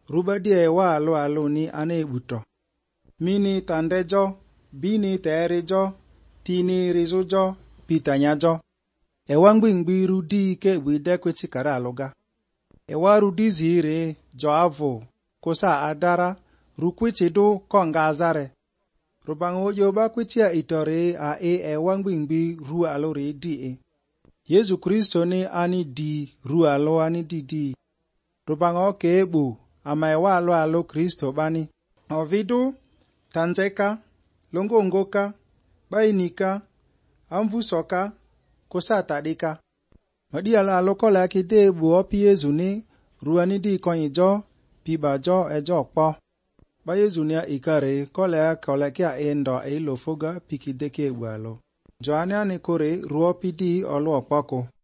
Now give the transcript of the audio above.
rubadie wa alo ni ane buto mini tandejo bini terejo tini rizujo pitanyajo ewangbi rudi ke bide kweti kara aloga ewa rudi zire jo avo kosa adara rukwiti do konga azare rubango yoba kwiti a itore a ewangbi ru alore di Yesu Kristo ni ani di ru alo ani di rubango kebu ama ewa alo Kristo bani ovidu tanzeka longongoka bainika amvusoka kosa tadika madi alo kola kide bu opi Yesu ni ruani di konyijo pibajo ejo po ba Yesu ni ikare kola kia endo elofoga pikideke bualo Joania ni kore ruopi di olo opako